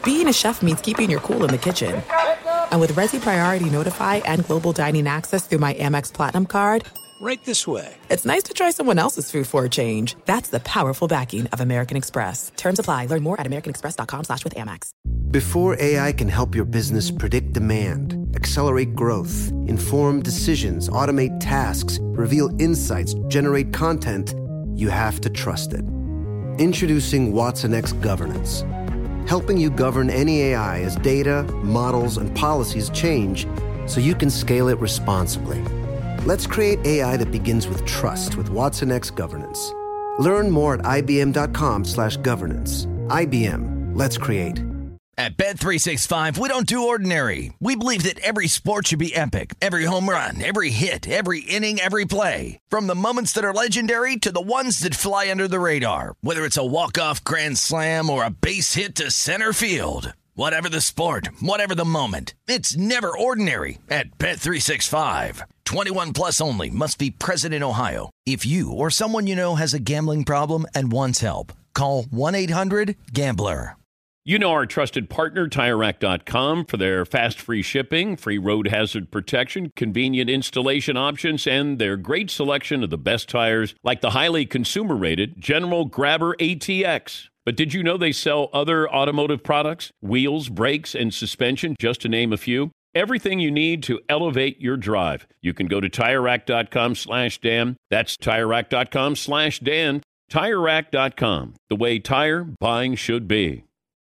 being a chef means keeping your cool in the kitchen. And with Resi Priority Notify and Global Dining Access through my Amex Platinum card, right this way. It's nice to try someone else's food for a change. That's the powerful backing of American Express. Terms apply. Learn more at americanexpress.com/withAmex. Before AI can help your business predict demand, accelerate growth, inform decisions, automate tasks, reveal insights, generate content, you have to trust it. Introducing Watson X Governance, helping you govern any AI as data, models, and policies change so you can scale it responsibly. Let's create AI that begins with trust with Watson X Governance. Learn more at ibm.com/governance. IBM, let's create. At Bet365, we don't do ordinary. We believe that every sport should be epic. Every home run, every hit, every inning, every play. From the moments that are legendary to the ones that fly under the radar. Whether it's a walk-off grand slam or a base hit to center field. Whatever the sport, whatever the moment. It's never ordinary at Bet365. 21 plus only. Must be present in Ohio. If you or someone you know has a gambling problem and wants help, call 1-800-GAMBLER. You know our trusted partner, TireRack.com, for their fast, free shipping, free road hazard protection, convenient installation options, and their great selection of the best tires, like the highly consumer-rated General Grabber ATX. But did you know they sell other automotive products? Wheels, brakes, and suspension, just to name a few. Everything you need to elevate your drive. You can go to TireRack.com/Dan. That's TireRack.com/Dan. TireRack.com, the way tire buying should be.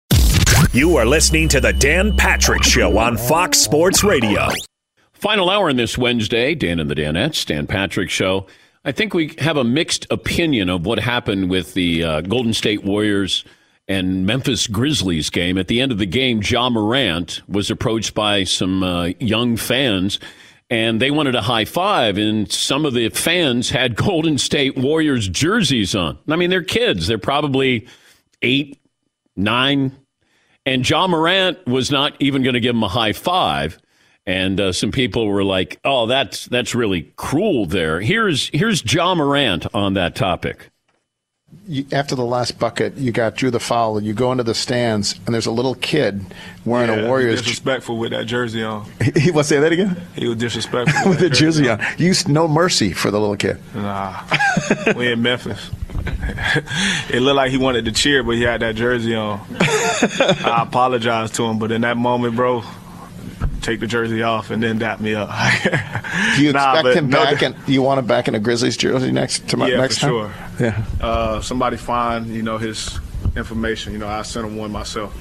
You are listening to The Dan Patrick Show on Fox Sports Radio. Final hour on this Wednesday, Dan and the Danettes, Dan Patrick Show. I think we have a mixed opinion of what happened with the Golden State Warriors and Memphis Grizzlies game. At the end of the game, Ja Morant was approached by some young fans, and they wanted a high five, and some of the fans had Golden State Warriors jerseys on. I mean, they're kids. They're probably 8, 9. And Ja Morant was not even going to give him a high five. And some people were like, oh, that's really cruel there. Here's Ja Morant on that topic. After the last bucket, you drew the foul, and you go into the stands, and there's a little kid wearing a Warriors. Disrespectful with that jersey on. He was say that again? He was disrespectful with the jersey on. You no mercy for the little kid. Nah, we in Memphis. It looked like he wanted to cheer, but he had that jersey on. I apologize to him, but in that moment, bro, take the jersey off and then dap me up. Do you expect him back? Do you want him back in a Grizzlies jersey next time? Yeah, for sure. Yeah. Somebody find his information. I sent him one myself.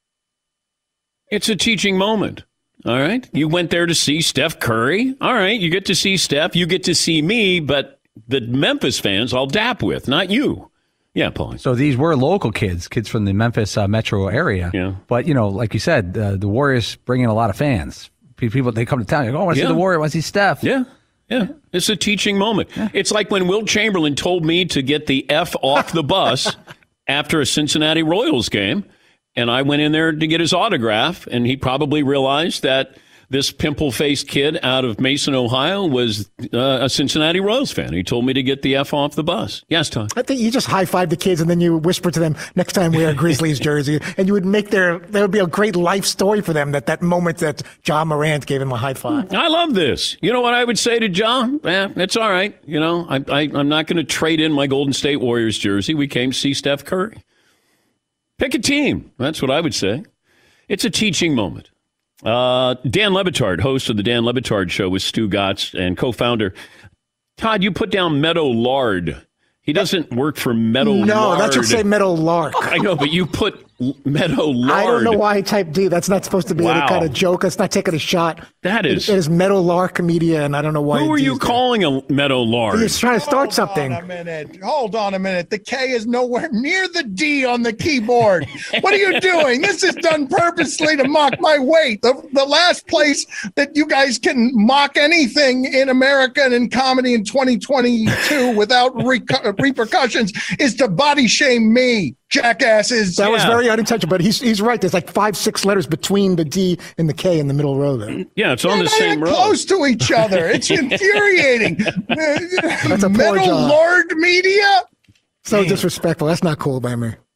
It's a teaching moment. All right, you went there to see Steph Curry. All right, you get to see Steph. You get to see me, but the Memphis fans I'll dap with, not you. Yeah, Paul. So these were local kids from the Memphis metro area. Yeah. But, like you said, the Warriors bring in a lot of fans. People, they come to town. They go, I want to see the Warriors. I want to see Steph. Yeah. Yeah. It's a teaching moment. Yeah. It's like when Will Chamberlain told me to get the F off the bus after a Cincinnati Royals game. And I went in there to get his autograph. And he probably realized that this pimple-faced kid out of Mason, Ohio, was a Cincinnati Royals fan. He told me to get the F off the bus. Yes, Tom? I think you just high-five the kids, and then you whisper to them, next time wear a Grizzlies jersey. And you would there would be a great life story for them, that moment that Ja Morant gave him a high five. I love this. You know what I would say to Ja? It's all right. I'm not going to trade in my Golden State Warriors jersey. We came to see Steph Curry. Pick a team. That's what I would say. It's a teaching moment. Dan Le Batard, host of the Dan Le Batard Show with Stu Gatz and co-founder. Todd, you put down Meadow Lard. He doesn't work for Meadow Lard. No, that should say Meadow Lark. I know, but you put Meadow Lard. I don't know why I typed D. That's not supposed to be any kind of joke. That's not taking a shot. That is. It is Meadow Lark Media, and I don't know why. Who are you calling a Meadow Lard? He's trying to start something. Hold on a minute. The K is nowhere near the D on the keyboard. What are you doing? This is done purposely to mock my weight. The last place that you guys can mock anything in America and in comedy in 2022 without repercussions is to body shame me. Jackasses. That was very unintentional, but he's right. There's like 5-6 letters between the D and the K in the middle row there. Yeah, it's on the same row. Close to each other. It's infuriating. That's a poor Metal job. Lord Media. So disrespectful. That's not cool by me.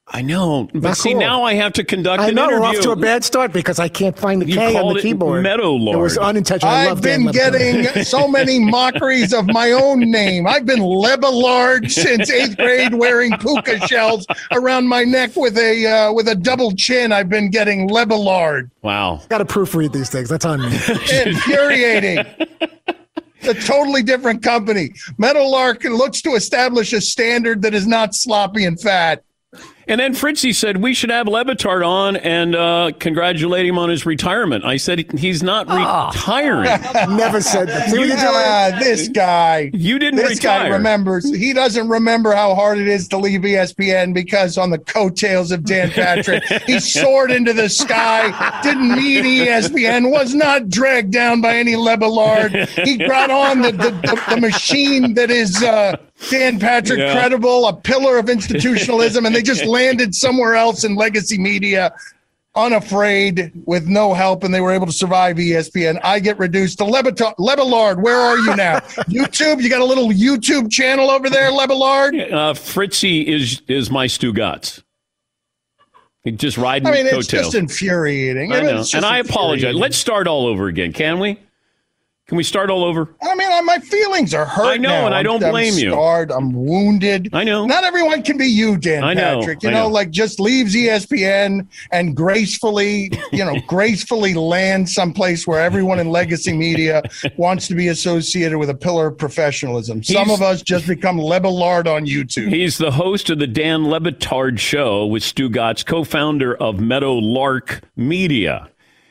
I know, but Not see, cool. now I have to conduct I an know interview. we're off to a bad start because I can't find the You K on called the it keyboard. Meadowlard. It was unintentional. I've been getting so many mockeries of my own name. I've been Lebelard since 8th grade, wearing puka shells around my neck with a double chin. I've been getting Lebelard. Wow. Got to proofread these things. That's on me. Infuriating. A totally different company. Meadowlark looks to establish a standard that is not sloppy and fat. And then Fritzy said we should have Le Batard on and congratulate him on his retirement. I said he's not retiring. Never said that. See what you're doing? This guy. You didn't This retire. guy remembers. He doesn't remember how hard it is to leave ESPN because on the coattails of Dan Patrick, he soared into the sky, didn't need ESPN, was not dragged down by any Lebelard. He brought on the machine that is Dan Patrick credible, a pillar of institutionalism, and they just landed somewhere else in legacy media, unafraid, with no help, and they were able to survive ESPN. I get reduced to Lebelard. Where are you now? YouTube? You got a little YouTube channel over there, Lebelard? Fritzy is my Stugotz. Just riding I mean, coattails. it's just infuriating. I know. And I apologize. Let's start all over again, can we? Can we start all over? I mean, my feelings are hurt. I know, now. and I don't blame you. I'm scarred. I'm wounded. I know. Not everyone can be you, Dan Patrick. You know, like just leaves ESPN and gracefully land someplace where everyone in legacy media wants to be associated with a pillar of professionalism. Some of us just become Lebelard on YouTube. He's the host of the Dan Le Batard Show with Stugotz, co-founder of Meadowlark Media.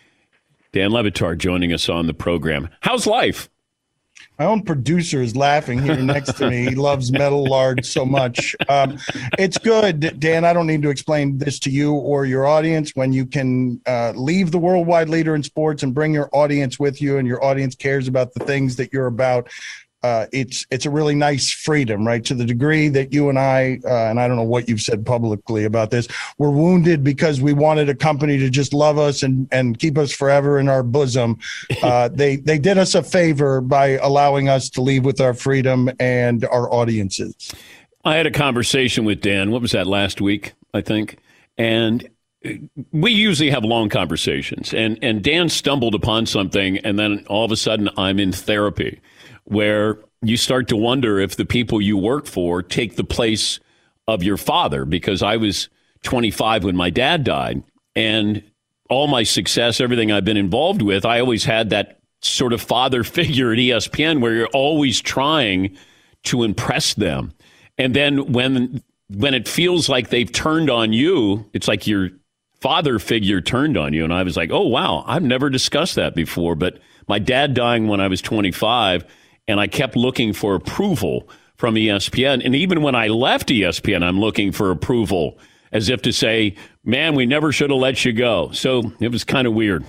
Dan Le Batard joining us on the program. How's life? My own producer is laughing here next to me. He loves Meadowlard so much. It's good, Dan. I don't need to explain this to you or your audience. When you can leave the worldwide leader in sports and bring your audience with you, and your audience cares about the things that you're about, it's a really nice freedom, right? To the degree that you and I don't know what you've said publicly about this, we're wounded because we wanted a company to just love us and keep us forever in our bosom. They did us a favor by allowing us to leave with our freedom and our audiences. I had a conversation with Dan. What was that, last week, I think? And we usually have long conversations. And Dan stumbled upon something, and then all of a sudden I'm in therapy, where you start to wonder if the people you work for take the place of your father, because I was 25 when my dad died, and all my success, everything I've been involved with, I always had that sort of father figure at ESPN where you're always trying to impress them. And then when it feels like they've turned on you, it's like your father figure turned on you. And I was like, oh, wow, I've never discussed that before. But my dad dying when I was 25, and I kept looking for approval from ESPN. And even when I left ESPN, I'm looking for approval, as if to say, man, we never should have let you go. So it was kind of weird.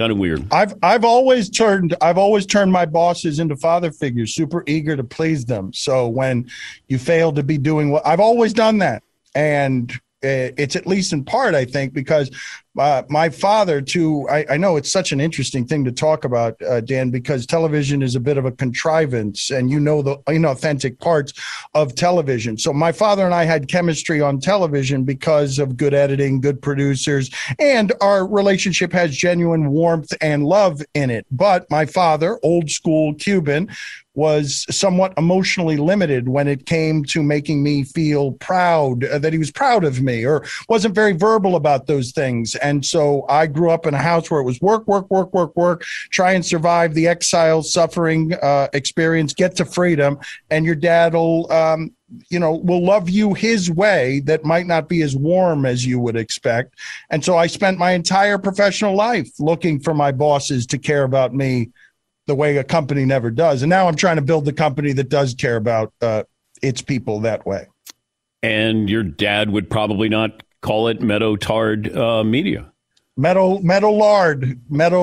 I've always turned my bosses into father figures, super eager to please them. So when you fail to be doing what I've always done that. And it's at least in part, I think, because my father, too, I know it's such an interesting thing to talk about, Dan, because television is a bit of a contrivance, and you know the inauthentic parts of television. So my father and I had chemistry on television because of good editing, good producers, and our relationship has genuine warmth and love in it. But my father, old school Cuban, was somewhat emotionally limited when it came to making me feel proud, that he was proud of me, or wasn't very verbal about those things. And so I grew up in a house where it was work, try and survive the exile, suffering experience, get to freedom, and your dad will love you his way that might not be as warm as you would expect. And so I spent my entire professional life looking for my bosses to care about me the way a company never does. And now I'm trying to build the company that does care about its people that way. And your dad would probably not call it Meadowtard Media. Meadowlard. Yes.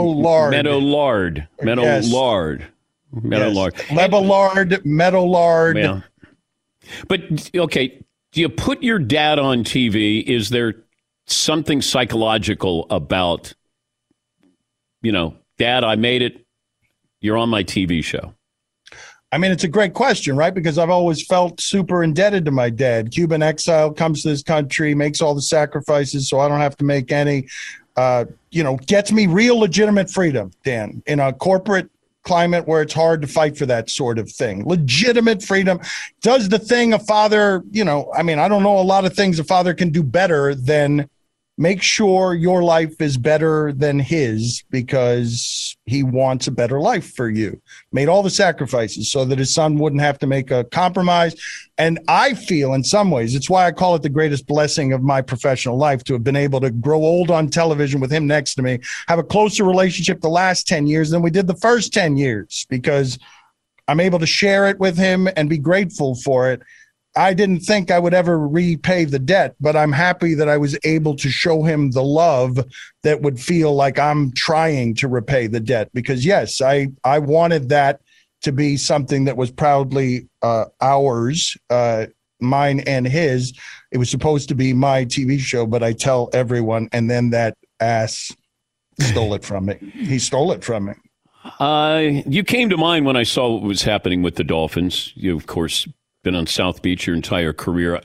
Meadowlard. Yeah. But, okay, do you put your dad on TV? Is there something psychological about, Dad, I made it. You're on my TV show? I mean, it's a great question, right? Because I've always felt super indebted to my dad. Cuban exile, comes to this country, makes all the sacrifices so I don't have to make any, gets me real legitimate freedom, Dan, in a corporate climate where it's hard to fight for that sort of thing. Legitimate freedom. Does the thing a father, I don't know a lot of things a father can do better than make sure your life is better than his because he wants a better life for you. Made all the sacrifices so that his son wouldn't have to make a compromise. And I feel in some ways, it's why I call it the greatest blessing of my professional life to have been able to grow old on television with him next to me, have a closer relationship the last 10 years than we did the first 10 years because I'm able to share it with him and be grateful for it. I didn't think I would ever repay the debt, but I'm happy that I was able to show him the love that would feel like I'm trying to repay the debt. Because, yes, I wanted that to be something that was proudly ours, mine and his. It was supposed to be my TV show, but I tell everyone, and then that ass stole it from me. He stole it from me. You came to mind when I saw what was happening with the Dolphins. You, of course, been on South Beach your entire career.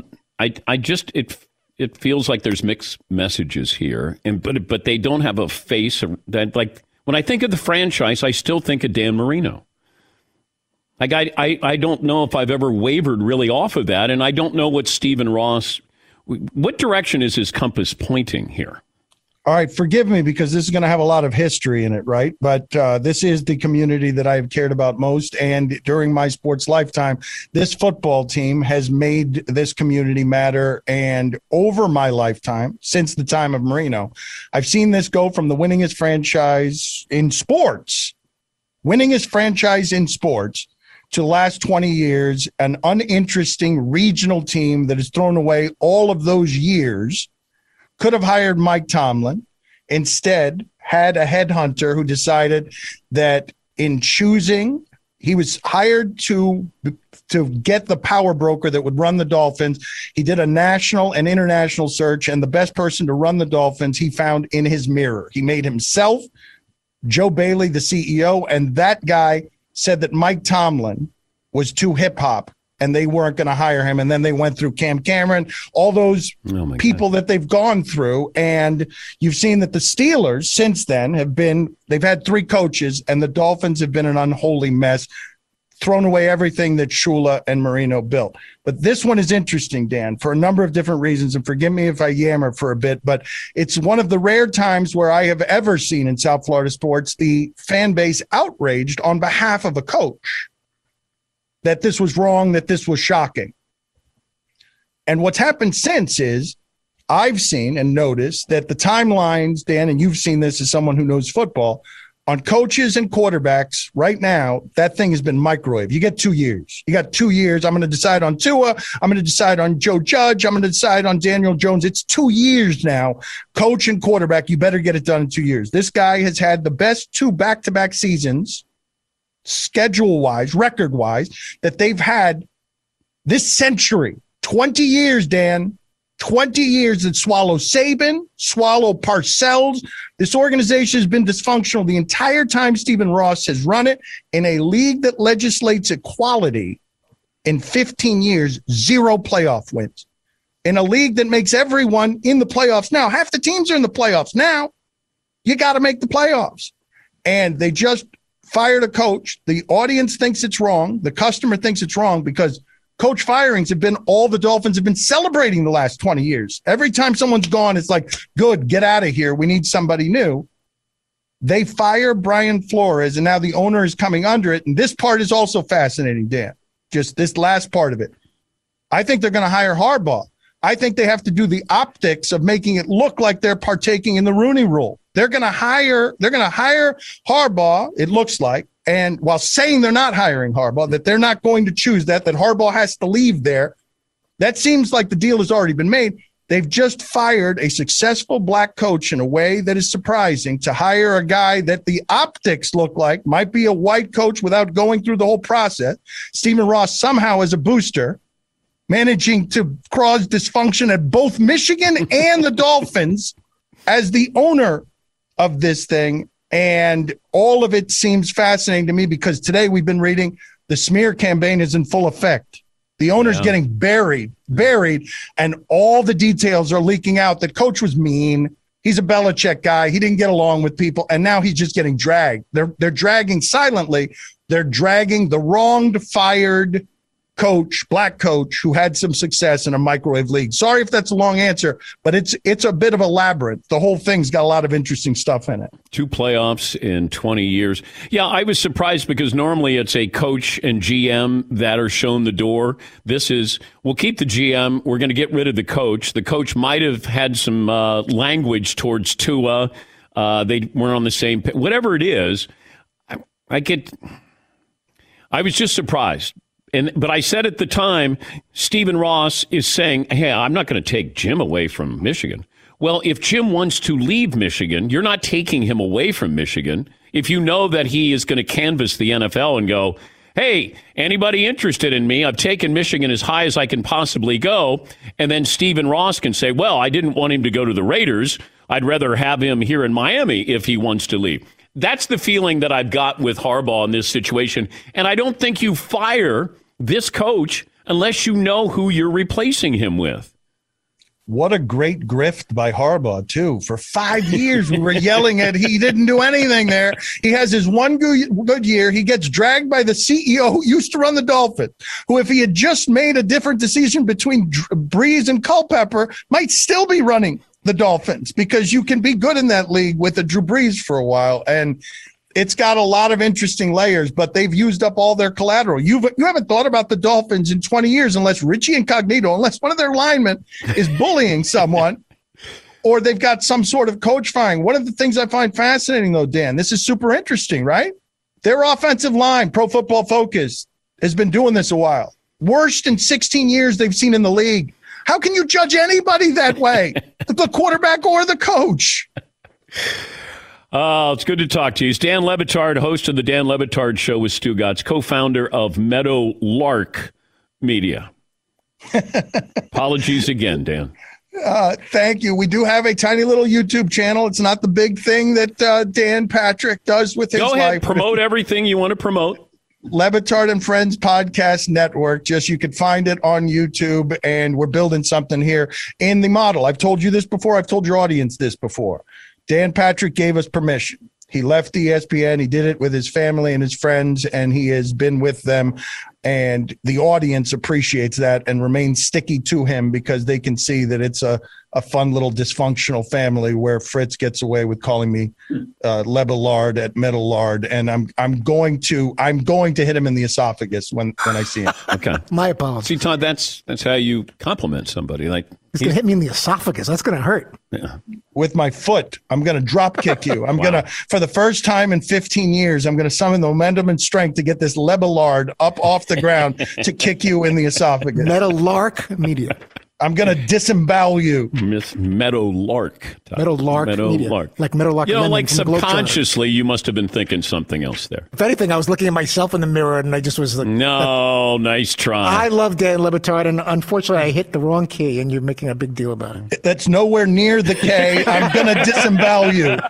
It feels like there's mixed messages here, but they don't have a face that, like, when I think of the franchise, I still think of Dan Marino. Like I don't know if I've ever wavered really off of that, and I don't know what Stephen Ross. What direction is his compass pointing here? All right, forgive me because this is going to have a lot of history in it, right? But this is the community that I've cared about most. And during my sports lifetime, this football team has made this community matter. And over my lifetime, since the time of Marino, I've seen this go from the winningest franchise in sports, to the last 20 years, an uninteresting regional team that has thrown away all of those years. Could have hired Mike Tomlin, instead had a headhunter who decided that in choosing, he was hired to get the power broker that would run the Dolphins. He did a national and international search, and the best person to run the Dolphins he found in his mirror. He made himself Joe Bailey, the CEO, and that guy said that Mike Tomlin was too hip-hop and they weren't going to hire him. And then they went through Cam Cameron, all those people that they've gone through. And you've seen that the Steelers since then they've had 3 coaches, and the Dolphins have been an unholy mess, thrown away everything that Shula and Marino built. But this one is interesting, Dan, for a number of different reasons. And forgive me if I yammer for a bit, but it's one of the rare times where I have ever seen in South Florida sports the fan base outraged on behalf of a coach. That this was wrong, that this was shocking. And what's happened since is I've seen and noticed that the timelines, Dan, and you've seen this as someone who knows football, on coaches and quarterbacks right now, that thing has been microwave. You get 2 years. You got 2 years. I'm going to decide on Tua. I'm going to decide on Joe Judge. I'm going to decide on Daniel Jones. It's 2 years now. Coach and quarterback, you better get it done in 2 years. This guy has had the best 2 back-to-back seasons, schedule-wise, record-wise, that they've had this century. 20 years, Dan. 20 years that swallow Saban, swallow Parcells. This organization has been dysfunctional the entire time Stephen Ross has run it. In a league that legislates equality, in 15 years, 0 playoff wins. In a league that makes everyone in the playoffs now, half the teams are in the playoffs now. You got to make the playoffs. And they just fired a coach. The audience thinks it's wrong. The customer thinks it's wrong because coach firings have been all the Dolphins have been celebrating the last 20 years. Every time someone's gone, it's like, good, get out of here. We need somebody new. They fire Brian Flores, and now the owner is coming under it. And this part is also fascinating, Dan. Just this last part of it. I think they're going to hire Harbaugh. I think they have to do the optics of making it look like they're partaking in the Rooney Rule. They're going to hire Harbaugh, it looks like. And while saying they're not hiring Harbaugh, that they're not going to choose that Harbaugh has to leave there, that seems like the deal has already been made. They've just fired a successful black coach in a way that is surprising to hire a guy that the optics look like might be a white coach without going through the whole process. Stephen Ross somehow as a booster, managing to cause dysfunction at both Michigan and the Dolphins as the owner of this thing. And all of it seems fascinating to me because today we've been reading The smear campaign is in full effect. The owner's getting buried, and all the details are leaking out that coach was mean. He's a Belichick guy. He didn't get along with people, and now he's just getting dragged. They're dragging silently. They're dragging the wronged, fired coach, black coach, who had some success in a microwave league. Sorry if that's a long answer, but it's a bit of a labyrinth. The whole thing's got a lot of interesting stuff in it. 2 playoffs in 20 years. Yeah, I was surprised because normally it's a coach and GM that are shown the door. This is, we'll keep the GM. We're going to get rid of the coach. The coach might have had some language towards Tua. They weren't on the same page. Whatever it is, I was just surprised. But I said at the time, Stephen Ross is saying, hey, I'm not going to take Jim away from Michigan. Well, if Jim wants to leave Michigan, you're not taking him away from Michigan. If you know that he is going to canvass the NFL and go, hey, anybody interested in me? I've taken Michigan as high as I can possibly go. And then Stephen Ross can say, well, I didn't want him to go to the Raiders. I'd rather have him here in Miami if he wants to leave. That's the feeling that I've got with Harbaugh in this situation. And I don't think you fire this coach unless you know who you're replacing him with. What a great grift by Harbaugh, too. For 5 years, we were yelling at he didn't do anything there. He has his one good year. He gets dragged by the CEO who used to run the Dolphins, who, if he had just made a different decision between Breeze and Culpepper, might still be running the Dolphins, because you can be good in that league with a Drew Brees for a while. And it's got a lot of interesting layers, but they've used up all their collateral. You haven't thought about the Dolphins in 20 years unless Richie Incognito, unless one of their linemen is bullying someone, or they've got some sort of coach firing. One of the things I find fascinating, though, Dan, this is super interesting, right? Their offensive line, Pro Football Focus, has been doing this a while. Worst in 16 years they've seen in the league. How can you judge anybody that way? The quarterback or the coach? It's good to talk to you. It's Dan Le Batard, host of the Dan Le Batard Show with Stu Gatz, co-founder of Meadow Lark Media. Apologies again, Dan. Thank you. We do have a tiny little YouTube channel. It's not the big thing that Dan Patrick does with his life. Go ahead, promote everything you want to promote. Le Batard and Friends Podcast Network. Just, you can find it on YouTube, and we're building something here in the model. I've told you this before. I've told your audience this before. Dan Patrick gave us permission. He left ESPN. He did it with his family and his friends, and he has been with them. And the audience appreciates that and remains sticky to him because they can see that it's a fun little dysfunctional family where Fritz gets away with calling me Lebelard at Meadowlard, and I'm going to hit him in the esophagus when I see him. Okay, my apologies. See, Todd, that's how you compliment somebody. Like, he's gonna hit me in the esophagus. That's gonna hurt. Yeah. With my foot, I'm gonna drop kick you. I'm gonna, for the first time in 15 years, I'm gonna summon the momentum and strength to get this Lebelard up off the ground to kick you in the esophagus. Meadowlark Media. I'm going to disembowel you. Miss Meadowlark. Meadowlark Media. Like Meadowlark. You know, like subconsciously, you must have been thinking something else there. If anything, I was looking at myself in the mirror, and I just was like, no, nice try. I love Dan Le Batard, and unfortunately, I hit the wrong key, and you're making a big deal about it. That's nowhere near the K. I'm going to disembowel you.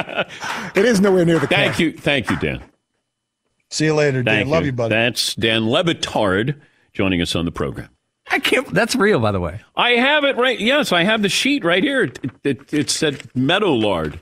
It is nowhere near the K. Thank you, Dan. See you later, Dan. Love you, buddy. That's Dan Le Batard joining us on the program. I can't. That's real, by the way. I have it right. Yes, I have the sheet right here. It said Meadowlard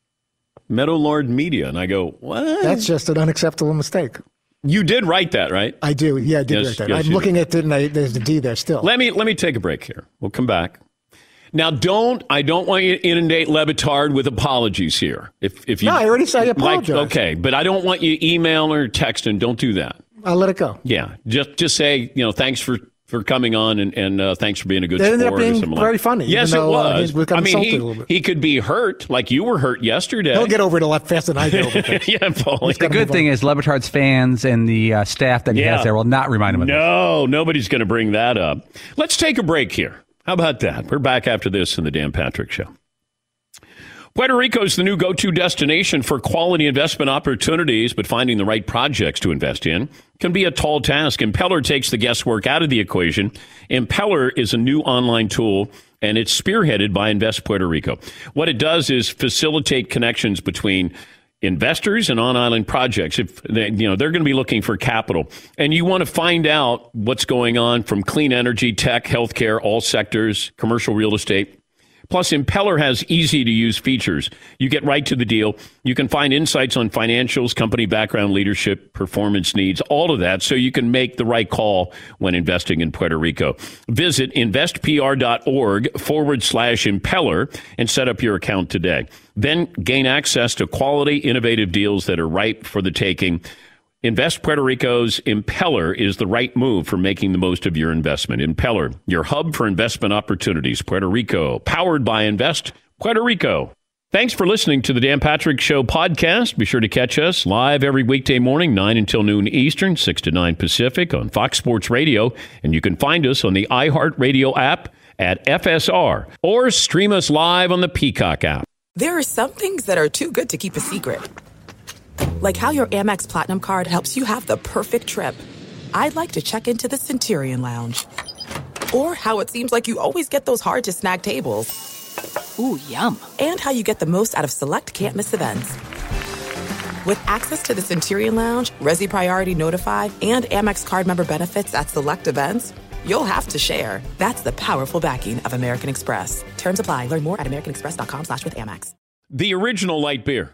Media, and I go, what? That's just an unacceptable mistake. You did write that, right? I do. Yeah, I did write that. I'm looking at it, and there's the D there still. Let me take a break here. We'll come back. Now, I don't want you to inundate Le Batard with apologies here. If you, no, I already said I apologize. Okay, but I don't want you email or texting. Don't do that. I'll let it go. Yeah, just say, thanks for coming on and thanks for being a good sport. It ended up being very funny. Yes, it was. I mean, he could be hurt like you were hurt yesterday. He'll get over it a lot faster than I get over it. Yeah, Paul. The good thing is Le Batard's fans and the staff that he has there will not remind him of this. No, nobody's going to bring that up. Let's take a break here. How about that? We're back after this in the Dan Patrick Show. Puerto Rico is the new go-to destination for quality investment opportunities, but finding the right projects to invest in can be a tall task. Impeller takes the guesswork out of the equation. Impeller is a new online tool, and it's spearheaded by Invest Puerto Rico. What it does is facilitate connections between investors and on-island projects, if they, they're going to be looking for capital, and you want to find out what's going on from clean energy, tech, healthcare, all sectors, commercial real estate. Plus, Impeller has easy-to-use features. You get right to the deal. You can find insights on financials, company background, leadership, performance needs, all of that, so you can make the right call when investing in Puerto Rico. Visit investpr.org/Impeller and set up your account today. Then gain access to quality, innovative deals that are ripe for the taking. Invest Puerto Rico's Impeller is the right move for making the most of your investment. Impeller, your hub for investment opportunities. Puerto Rico, powered by Invest Puerto Rico. Thanks for listening to the Dan Patrick Show podcast. Be sure to catch us live every weekday morning, 9 until noon Eastern, 6 to 9 Pacific on Fox Sports Radio. And you can find us on the iHeartRadio app at FSR or stream us live on the Peacock app. There are some things that are too good to keep a secret. Like how your Amex Platinum card helps you have the perfect trip. I'd like to check into the Centurion Lounge. Or how it seems like you always get those hard-to-snag tables. Ooh, yum. And how you get the most out of select can't-miss events. With access to the Centurion Lounge, Resi Priority Notified, and Amex card member benefits at select events, you'll have to share. That's the powerful backing of American Express. Terms apply. Learn more at americanexpress.com/withAmex. The original light beer,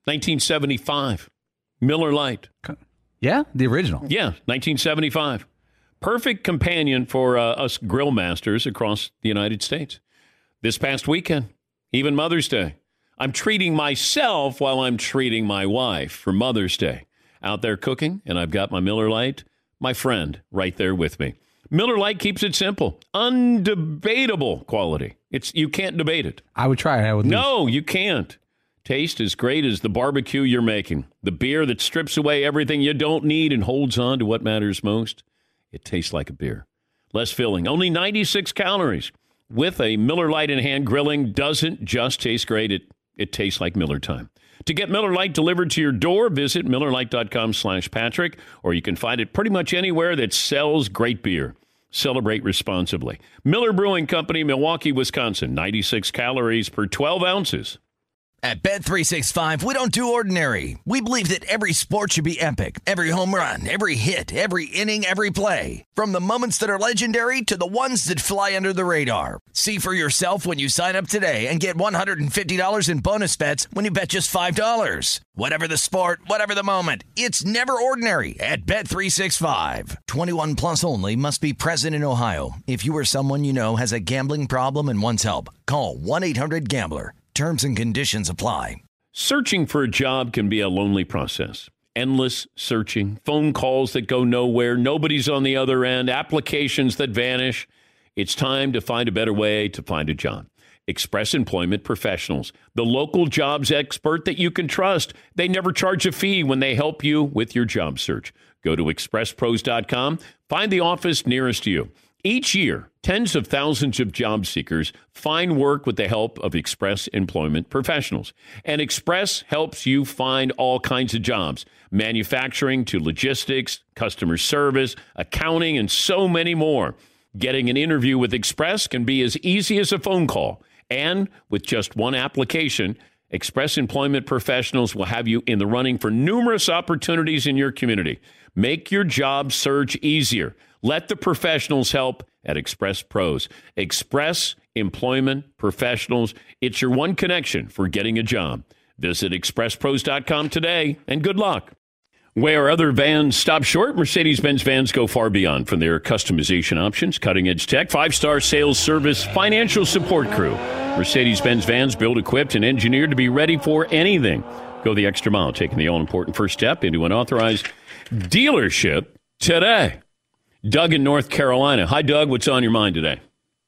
1975. Miller Lite. Yeah, the original. Yeah, 1975. Perfect companion for us grill masters across the United States. This past weekend, even Mother's Day, I'm treating myself while I'm treating my wife for Mother's Day. Out there cooking, and I've got my Miller Lite, my friend, right there with me. Miller Lite keeps it simple. Undebatable quality. You can't debate it. I would try it. No, you can't. Taste as great as the barbecue you're making. The beer that strips away everything you don't need and holds on to what matters most. It tastes like a beer. Less filling, only 96 calories. With a Miller Lite in hand, grilling doesn't just taste great. It tastes like Miller time. To get Miller Lite delivered to your door, visit MillerLite.com/Patrick, or you can find it pretty much anywhere that sells great beer. Celebrate responsibly. Miller Brewing Company, Milwaukee, Wisconsin. 96 calories per 12 ounces. At Bet365, we don't do ordinary. We believe that every sport should be epic. Every home run, every hit, every inning, every play. From the moments that are legendary to the ones that fly under the radar. See for yourself when you sign up today and get $150 in bonus bets when you bet just $5. Whatever the sport, whatever the moment, it's never ordinary at Bet365. 21 plus only. Must be present in Ohio. If you or someone you know has a gambling problem and wants help, call 1-800-GAMBLER. Terms and conditions apply. Searching for a job can be a lonely process. Endless searching, phone calls that go nowhere, nobody's on the other end, applications that vanish. It's time to find a better way to find a job. Express Employment Professionals, the local jobs expert that you can trust. They never charge a fee when they help you with your job search. Go to expresspros.com, find the office nearest you. Each year, tens of thousands of job seekers find work with the help of Express Employment Professionals. And Express helps you find all kinds of jobs, manufacturing to logistics, customer service, accounting, and so many more. Getting an interview with Express can be as easy as a phone call. And with just one application, Express Employment Professionals will have you in the running for numerous opportunities in your community. Make your job search easier. Let the professionals help at Express Pros. Express Employment Professionals. It's your one connection for getting a job. Visit expresspros.com today, and good luck. Where other vans stop short, Mercedes-Benz vans go far beyond. From their customization options, cutting-edge tech, 5-star sales service, financial support crew. Mercedes-Benz vans built, equipped, and engineered to be ready for anything. Go the extra mile, taking the all-important first step into an authorized dealership today. Doug in North Carolina. Hi, Doug. What's on your mind today?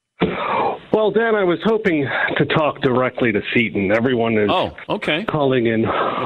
Well, Dan, I was hoping to talk directly to Seton. Everyone is calling in,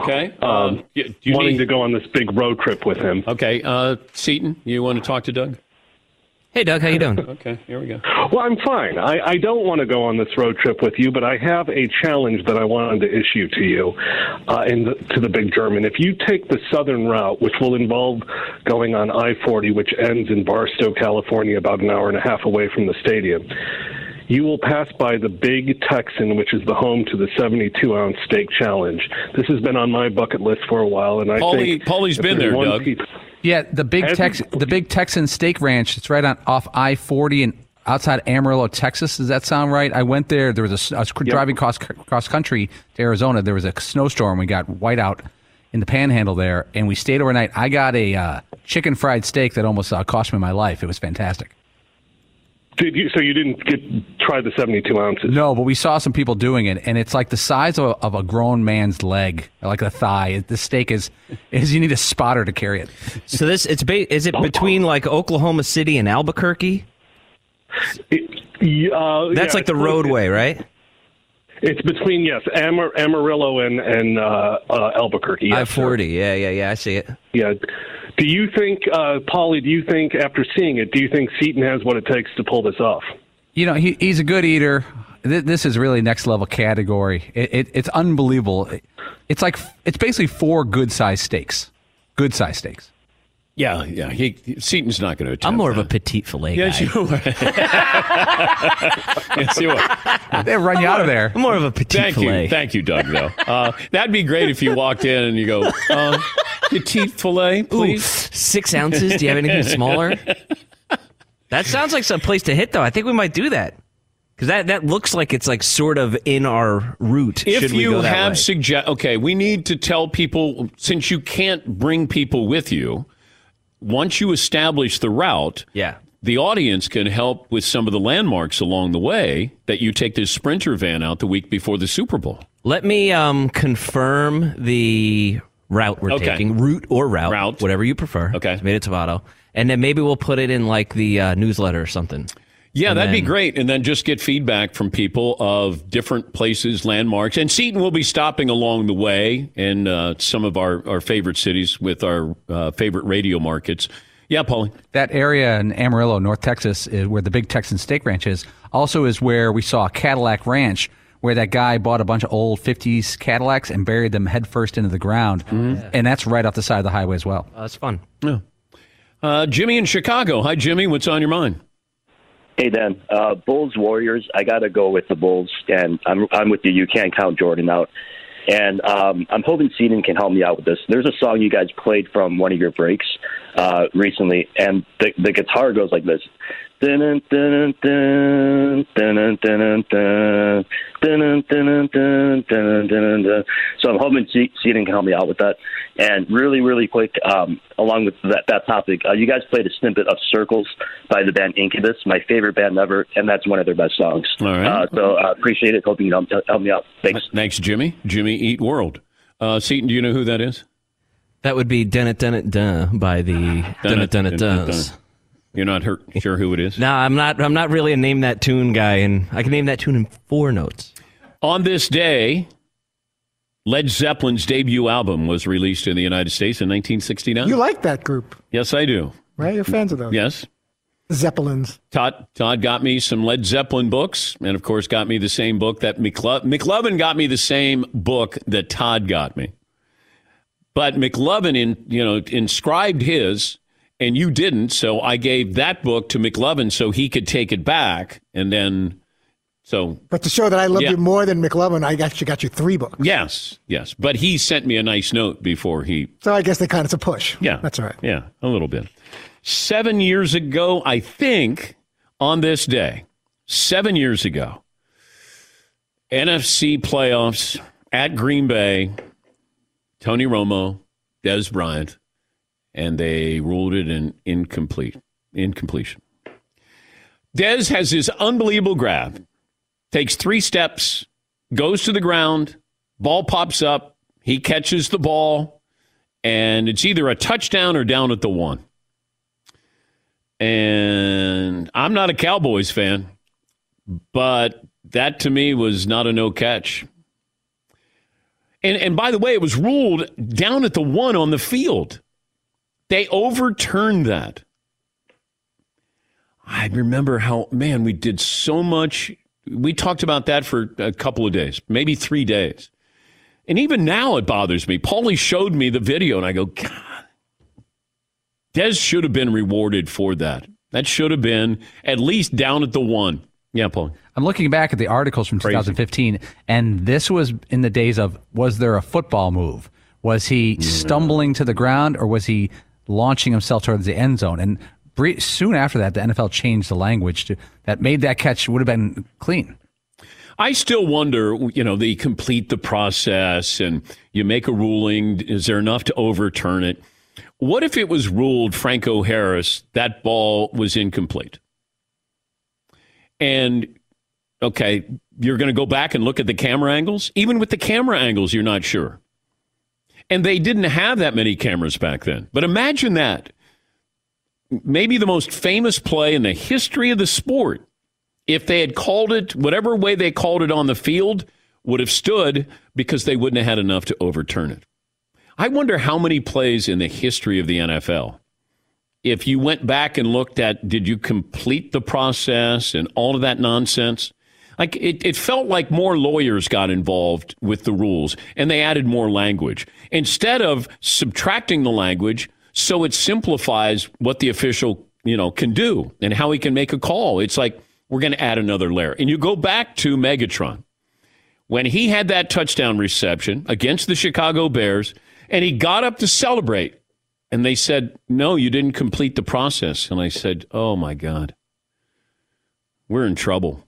wanting to go on this big road trip with him. Okay. Seton, you want to talk to Doug? Hey, Doug. How you doing? Okay. Here we go. Well, I'm fine. I don't want to go on this road trip with you, but I have a challenge that I wanted to issue to you to the Big German. If you take the southern route, which will involve going on I-40, which ends in Barstow, California, about an hour and a half away from the stadium, you will pass by the Big Texan, which is the home to the 72-ounce steak challenge. This has been on my bucket list for a while, and I think Paulie's been there, Doug. Yeah, the Big Texan Steak Ranch. It's right off I-40 and outside Amarillo, Texas. Does that sound right? I went there. There was I was driving cross country to Arizona. There was a snowstorm. We got whiteout in the Panhandle there, and we stayed overnight. I got a chicken fried steak that almost cost me my life. It was fantastic. So you didn't try the 72 ounces? No, but we saw some people doing it, and it's like the size of a grown man's leg, like a thigh. The steak is you need a spotter to carry it. So is it between like Oklahoma City and Albuquerque? That's like the roadway, right? It's between, yes, Amarillo and Albuquerque. Yes, I-40, yeah, I see it. Yeah. Do you think, Paulie, after seeing it, do you think Seton has what it takes to pull this off? You know, he's a good eater. This is really next level category. It's unbelievable. It's basically 4 good-sized steaks. Good-sized steaks. Yeah. Seton's not going to attempt I'm more that. of a petite filet guy. Yes, you are. Yes, you are. They'll run you out of there. I'm more of a petite filet. Thank you, Doug, though. That'd be great if you walked in and you go, petite filet, please. Ooh, 6 ounces? Do you have anything smaller? That sounds like some place to hit, though. I think we might do that. Because that looks like it's like sort of in our route. If you have okay, we need to tell people, since you can't bring people with you, once you establish the route, the audience can help with some of the landmarks along the way that you take this Sprinter van out the week before the Super Bowl. Let me confirm the route we're taking. Route, whatever you prefer. Okay. Tomato, tomato. And then maybe we'll put it in like the newsletter or something. Yeah, that'd be great. And then just get feedback from people of different places, landmarks. And Seton will be stopping along the way in some of our favorite cities with our favorite radio markets. Yeah, Paulie. That area in Amarillo, North Texas, is where the Big Texan Steak Ranch is, also is where we saw Cadillac Ranch, where that guy bought a bunch of old 50s Cadillacs and buried them headfirst into the ground. Mm-hmm. And that's right off the side of the highway as well. That's fun. Yeah. Jimmy in Chicago. Hi, Jimmy. What's on your mind? Hey, Dan. Bulls, Warriors. I got to go with the Bulls, and I'm with you. You can't count Jordan out. And I'm hoping Seton can help me out with this. There's a song you guys played from one of your breaks recently, and the guitar goes like this. So I'm hoping Seton can help me out with that. And really, really quick, along with that topic, you guys played a snippet of Circles by the band Incubus, my favorite band ever, and that's one of their best songs. All right. So appreciate it. Hoping you can help me out. Thanks. Thanks, Jimmy. Jimmy Eat World. Seton, do you know who that is? That would be Dun It Dun It Dun by the Dun It Dun It Duns. You're not sure who it is? No, I'm not really a name that tune guy, and I can name that tune in 4 notes. On this day, Led Zeppelin's debut album was released in the United States in 1969. You like that group? Yes, I do. Right? You're fans of those? Yes. Zeppelins. Todd got me some Led Zeppelin books, and of course got me the same book that McLovin got me the same book that Todd got me. But McLovin inscribed his, and you didn't, so I gave that book to McLovin so he could take it back, and then But to show that I love you more than McLovin, I actually got you 3 books. Yes. But he sent me a nice note before he... So I guess they kind of a push. Yeah. That's all right. Yeah, a little bit. 7 years ago, I think, on this day, 7 years ago, NFC playoffs at Green Bay, Tony Romo, Des Bryant, and they ruled it an incompletion. Des has his unbelievable grab, takes 3 steps, goes to the ground, ball pops up, he catches the ball, and it's either a touchdown or down at the 1. And I'm not a Cowboys fan, but that to me was not a no catch. And by the way, it was ruled down at the 1 on the field. They overturned that. I remember we did so much. We talked about that for a couple of days, maybe 3 days. And even now it bothers me. Paulie showed me the video, and I go, God, Des should have been rewarded for that. That should have been at least down at the 1. Yeah, Paulie. I'm looking back at the articles from 2015, and this was in the days of, was there a football move? Was he stumbling to the ground, or was he launching himself towards the end zone? And soon after that, the NFL changed the language that made that catch would have been clean. I still wonder, they complete the process and you make a ruling. Is there enough to overturn it? What if it was ruled, Franco Harris, that ball was incomplete? And, okay, you're going to go back and look at the camera angles? Even with the camera angles, you're not sure. And they didn't have that many cameras back then. But imagine that. Maybe the most famous play in the history of the sport, if they had called it, whatever way they called it on the field, would have stood because they wouldn't have had enough to overturn it. I wonder how many plays in the history of the NFL, if you went back and looked at, did you complete the process and all of that nonsense? Like it felt like more lawyers got involved with the rules and they added more language instead of subtracting the language so it simplifies what the official, can do and how he can make a call. It's like we're going to add another layer. And you go back to Megatron when he had that touchdown reception against the Chicago Bears and he got up to celebrate and they said, "No, you didn't complete the process." And I said, "Oh my God, we're in trouble."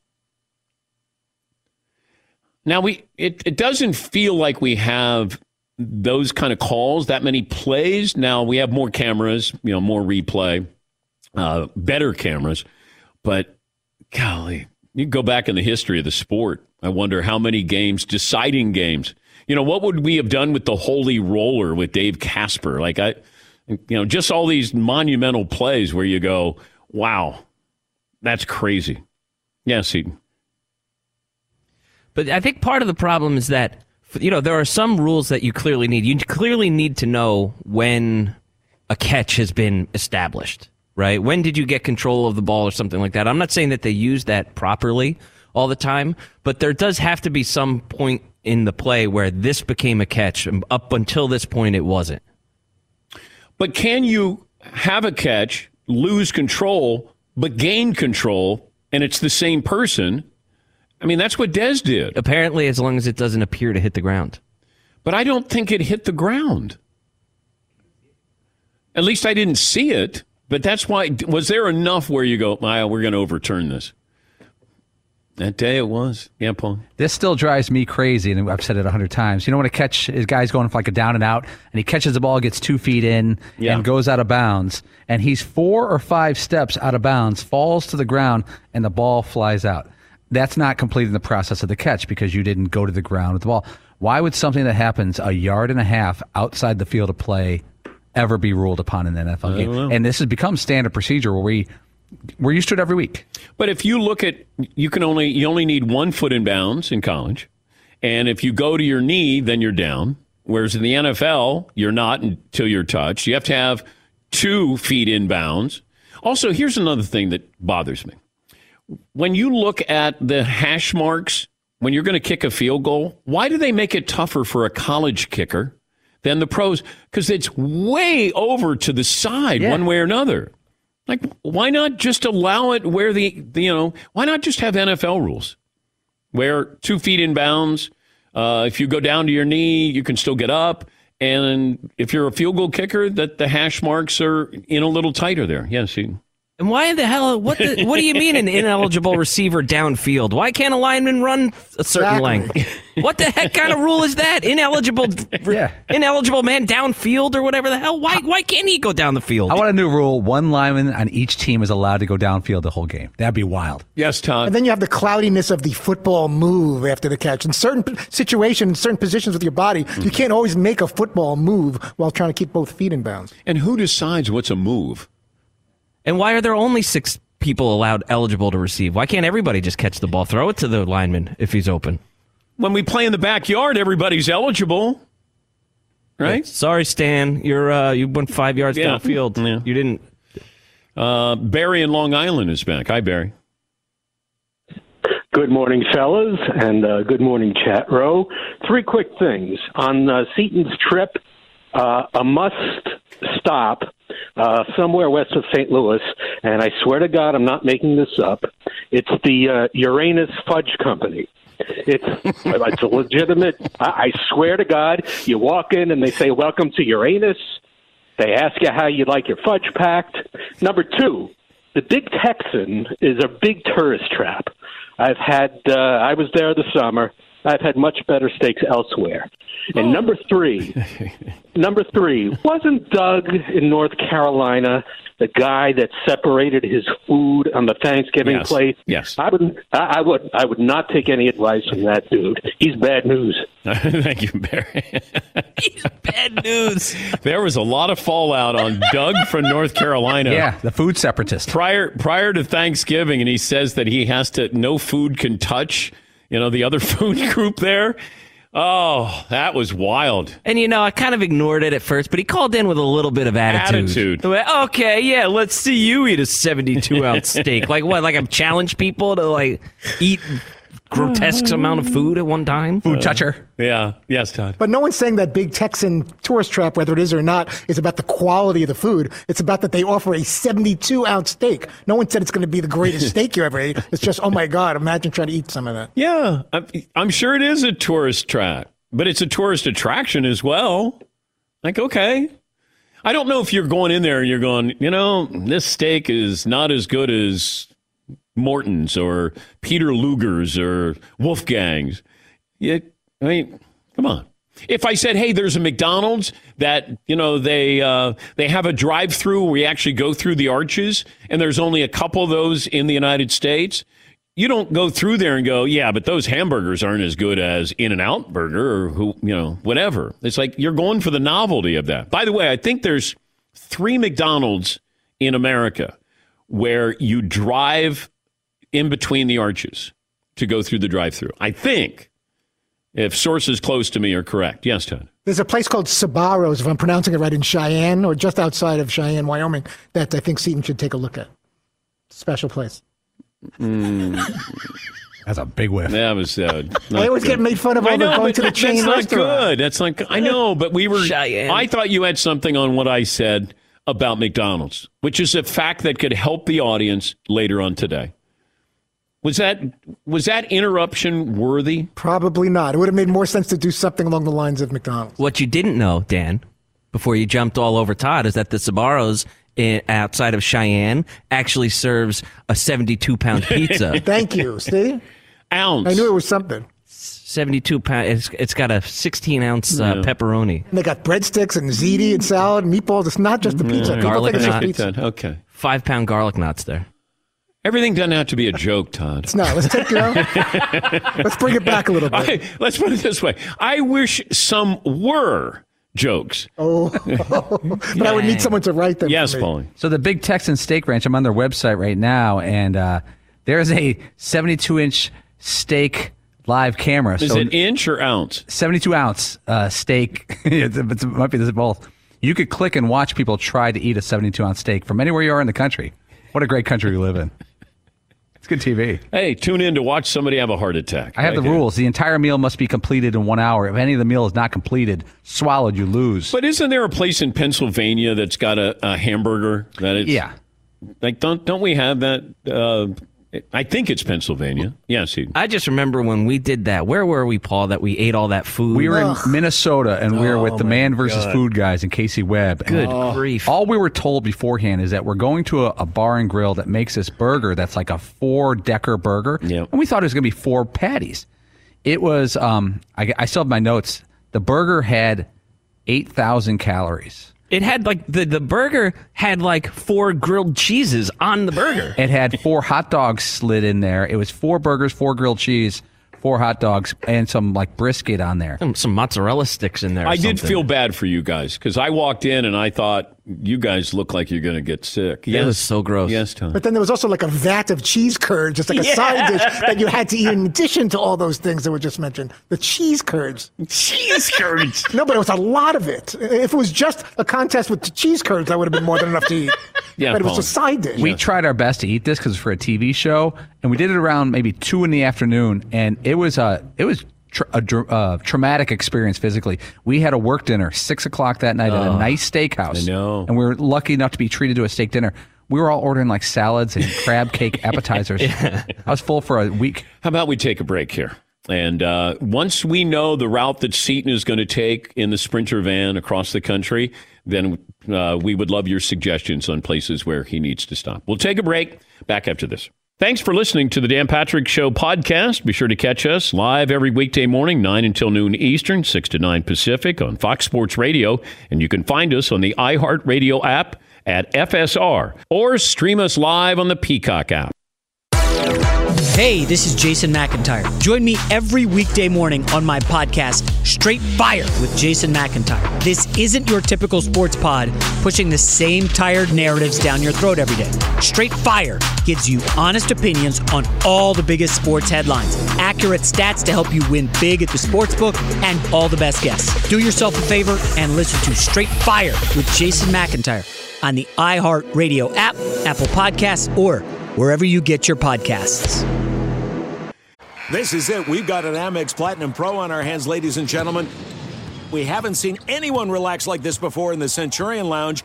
Now, it doesn't feel like we have those kind of calls, that many plays. Now, we have more cameras, more replay, better cameras. But, golly, you go back in the history of the sport. I wonder how many games, deciding games. What would we have done with the Holy Roller with Dave Casper? Just all these monumental plays where you go, wow, that's crazy. Yes, Eaton. But I think part of the problem is that, there are some rules that you clearly need. You clearly need to know when a catch has been established, right? When did you get control of the ball or something like that? I'm not saying that they use that properly all the time, but there does have to be some point in the play where this became a catch. Up until this point, it wasn't. But can you have a catch, lose control, but gain control, and it's the same person? I mean, that's what Dez did. Apparently, as long as it doesn't appear to hit the ground. But I don't think it hit the ground. At least I didn't see it. But that's why. Was there enough where you go, we're going to overturn this? That day it was. Yeah, Paul. This still drives me crazy, and I've said it 100 times. When a catch, his guy's going for like a down and out, and he catches the ball, gets 2 feet in, and goes out of bounds, and he's 4 or 5 steps out of bounds, falls to the ground, and the ball flies out. That's not completing the process of the catch because you didn't go to the ground with the ball. Why would something that happens a yard and a half outside the field of play ever be ruled upon in an NFL game? And this has become standard procedure where we're used to it every week. But if you look at, you only need 1 foot in bounds in college. And if you go to your knee, then you're down. Whereas in the NFL, you're not until you're touched. You have to have 2 feet in bounds. Also, here's another thing that bothers me. When you look at the hash marks, when you're going to kick a field goal, why do they make it tougher for a college kicker than the pros? Because it's way over to the side one way or another. Like, why not just allow it where why not just have NFL rules where 2 feet in bounds, if you go down to your knee, you can still get up. And if you're a field goal kicker, that the hash marks are in a little tighter there. Yes, And why in the hell? What do you mean an ineligible receiver downfield? Why can't a lineman run a certain length? What the heck kind of rule is that? Ineligible man downfield or whatever the hell? Why can't he go down the field? I want a new rule: 1 lineman on each team is allowed to go downfield the whole game. That'd be wild. Yes, Todd. And then you have the cloudiness of the football move after the catch. In certain situations, certain positions with your body, you can't always make a football move while trying to keep both feet in bounds. And who decides what's a move? And why are there only 6 people eligible to receive? Why can't everybody just catch the ball? Throw it to the lineman if he's open. When we play in the backyard, everybody's eligible, right? Sorry, Stan. You went 5 yards downfield. Yeah. You didn't. Barry in Long Island is back. Hi, Barry. Good morning, fellas, and good morning, chat row. 3 quick things. On Seaton's trip, a must stop somewhere west of St. Louis, and I swear to God, I'm not making this up. It's the Uranus Fudge Company. It's a legitimate. I swear to God, you walk in and they say, "Welcome to Uranus." They ask you how you like your fudge packed. Number 2, the Big Texan is a big tourist trap. I was there this summer. I've had much better steaks elsewhere. And number three, wasn't Doug in North Carolina the guy that separated his food on the Thanksgiving plate? Yes. I would not take any advice from that dude. He's bad news. Thank you, Barry. He's bad news. There was a lot of fallout on Doug from North Carolina. Yeah, the food separatist. Prior to Thanksgiving, and he says that he has to, no food can touch, the other food group there. Oh, that was wild. And, I kind of ignored it at first, but he called in with a little bit of attitude. Okay, yeah, let's see you eat a 72-ounce steak. Like what? Like I've challenged people to, eat grotesque amount of food at one time? Food toucher. Yeah. Yes, Todd. But no one's saying that Big Texan tourist trap, whether it is or not, is about the quality of the food. It's about that they offer a 72-ounce steak. No one said it's going to be the greatest steak you ever ate. It's just, oh, my God, imagine trying to eat some of that. Yeah, I'm sure it is a tourist trap, but it's a tourist attraction as well. Okay. I don't know if you're going in there and you're going, this steak is not as good as Morton's or Peter Luger's or Wolfgang's. Come on. If I said, hey, there's a McDonald's that, they have a drive-through where you actually go through the arches, and there's only a couple of those in the United States, you don't go through there and go, yeah, but those hamburgers aren't as good as In-N-Out Burger or whatever. It's like you're going for the novelty of that. By the way, I think there's 3 McDonald's in America where you drive in between the arches to go through the drive-through. I think, if sources close to me are correct. Yes, Todd. There's a place called Sbarro's, if I'm pronouncing it right, in Cheyenne or just outside of Cheyenne, Wyoming, that I think Seton should take a look at. Special place. That's a big whiff. That was. I always get made fun of going to the chain that's restaurant. Not good. That's not good. I know, but we were. Cheyenne. I thought you had something on what I said about McDonald's, which is a fact that could help the audience later on today. Was that interruption worthy? Probably not. It would have made more sense to do something along the lines of McDonald's. What you didn't know, Dan, before you jumped all over Todd, is that the Sbarro's outside of Cheyenne actually serves a 72-pound pizza. Thank you. See? Ounce. I knew it was something. 72 pound. It's got a 16-ounce pepperoni. And they got breadsticks and ziti and salad and meatballs. It's not just the pizza. Garlic People think knot. it's just pizza. Okay. 5-pound garlic knots there. Everything doesn't have to be a joke, Todd. It's not. Let's let's bring it back a little bit. Let's put it this way. I wish some were jokes. But I would need someone to write them. Yes, for me. Paulie. So the Big Texan Steak Ranch, I'm on their website right now, and there's a 72-inch steak live camera. Is it inch or ounce? 72-ounce steak. It might be this both. You could click and watch people try to eat a 72-ounce steak from anywhere you are in the country. What a great country we live in. It's good TV. Hey, tune in to watch somebody have a heart attack. I have the rules. The entire meal must be completed in 1 hour. If any of the meal is not completed, swallowed, you lose. But isn't there a place in Pennsylvania that's got a hamburger that it's... Yeah. Like, don't we have that... I think it's Pennsylvania. Yes. I just remember when we did that. Where were we, Paul, that we ate all that food? We were in Minnesota, and we were with the Man versus Food guys and Casey Webb. Good grief. All we were told beforehand is that we're going to a bar and grill that makes this burger that's like a 4-decker burger. Yep. And we thought it was going to be 4 patties. It was, I still have my notes. The burger had 8,000 calories. It had the burger had 4 grilled cheeses on the burger. It had 4 hot dogs slid in there. It was 4 burgers, 4 grilled cheese, 4 hot dogs, and some brisket on there. Some mozzarella sticks in there. I did feel bad for you guys because I walked in and I thought you guys look like you're going to get sick. It was so gross. Yes, Tom. But then there was also a vat of cheese curds, just like a side dish that you had to eat in addition to all those things that were just mentioned. The cheese curds. Cheese curds. No, but it was a lot of it. If it was just a contest with the cheese curds, that would have been more than enough to eat. Yeah, but it was a side dish. We tried our best to eat this because it's for a TV show, and we did it around maybe 2 in the afternoon, and it was traumatic experience physically. We had a work dinner 6 o'clock that night at a nice steakhouse. I know. And we were lucky enough to be treated to a steak dinner. We were all ordering like salads and crab cake appetizers. I was full for a week. How about we take a break here? And once we know the route that Seton is going to take in the Sprinter van across the country, then we would love your suggestions on places where he needs to stop. We'll take a break. Back after this. Thanks for listening to the Dan Patrick Show podcast. Be sure to catch us live every weekday morning, 9 until noon Eastern, 6 to 9 Pacific on Fox Sports Radio. And you can find us on the iHeartRadio app at FSR or stream us live on the Peacock app. Hey, this is Jason McIntyre. Join me every weekday morning on my podcast, Straight Fire with Jason McIntyre. This isn't your typical sports pod pushing the same tired narratives down your throat every day. Straight Fire gives you honest opinions on all the biggest sports headlines, accurate stats to help you win big at the sportsbook, and all the best guests. Do yourself a favor and listen to Straight Fire with Jason McIntyre on the iHeartRadio app, Apple Podcasts, or wherever you get your podcasts. This is it. We've got an Amex Platinum Pro on our hands, ladies and gentlemen. We haven't seen anyone relax like this before in the Centurion Lounge.